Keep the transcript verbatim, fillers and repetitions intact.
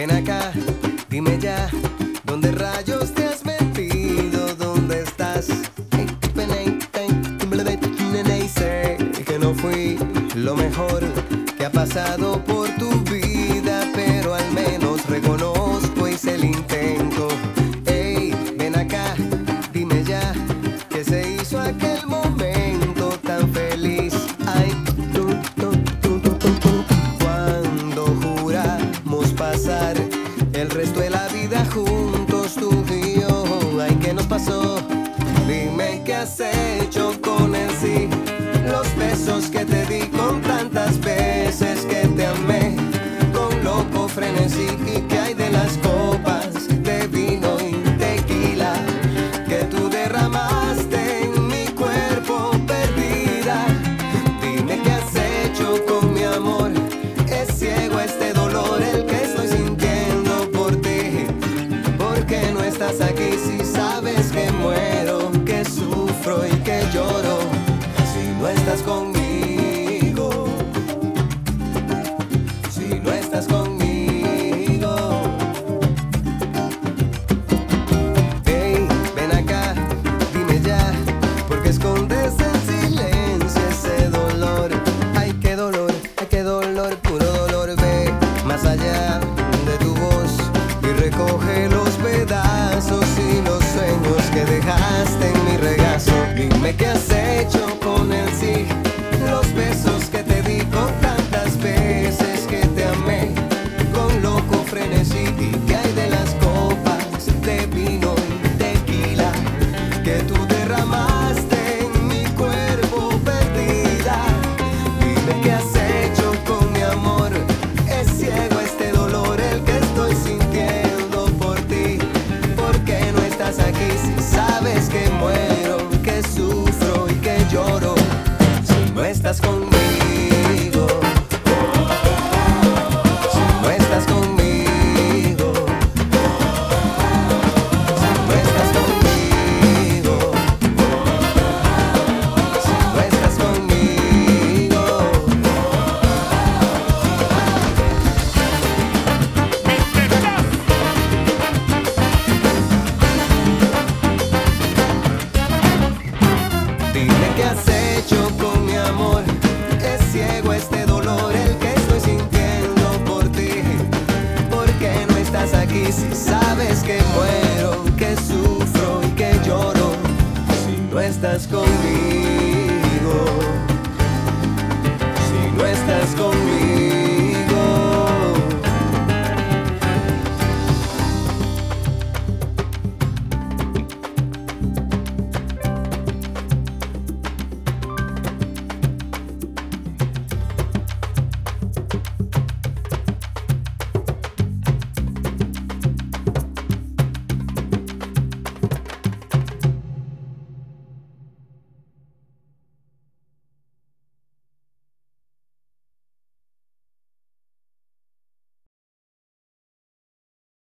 ven acá, dime ya, ¿dónde rayos te has metido? ¿Dónde estás? Sé que no fui lo mejor que ha pasado por tu vida, pero al menos reconozco, hice el intento. Ey, ven acá, dime ya, ¿qué se hizo aquel momento tan feliz? Ay, tu, tu, tu, tu, tu, tu. Cuando juramos pasar el resto de la vida juntos, tú y yo. Ay, ¿qué nos pasó? Dime qué has hecho con él, sí. Los besos que te di con tantas veces que te amé, con loco frenesí. ¿Y qué hay de las copas de vino y tequila que tú derramaste en mi cuerpo, perdida? Dime qué has hecho con mi amor. Es ciego este dolor el que estoy sintiendo por ti. ¿Por qué no estás aquí si sabes que muero, que sufro y que lloro? Si no estás conmigo, si no estás conmigo. Hey, ven acá, dime ya, porque escondes en silencio ese dolor. Ay, qué dolor, ay, qué dolor, puro dolor. Ve más allá de tu voz y recoge los pedazos y los sueños que dejaste en mi regazo. Dime qué has hecho con él, sí. Los besos que te di con tantas veces que te amé, con loco frenesí. ¿Y qué hay de las copas de vino y tequila que tú derramaste en mi cuerpo, perdida? Dime qué has hecho con mi amor. Es ciego este dolor el que estoy sintiendo por ti. ¿Por qué no estás aquí si sabes que muero, que sufro y que lloro? Si no estás conmigo, si no estás conmigo, si no estás conmigo, si no estás conmigo. Dime qué has hecho con mi amor. Es ciego este dolor el que estoy sintiendo por ti. ¿Por qué no estás aquí si sabes que muero, que sufro y que lloro? Si no estás conmigo.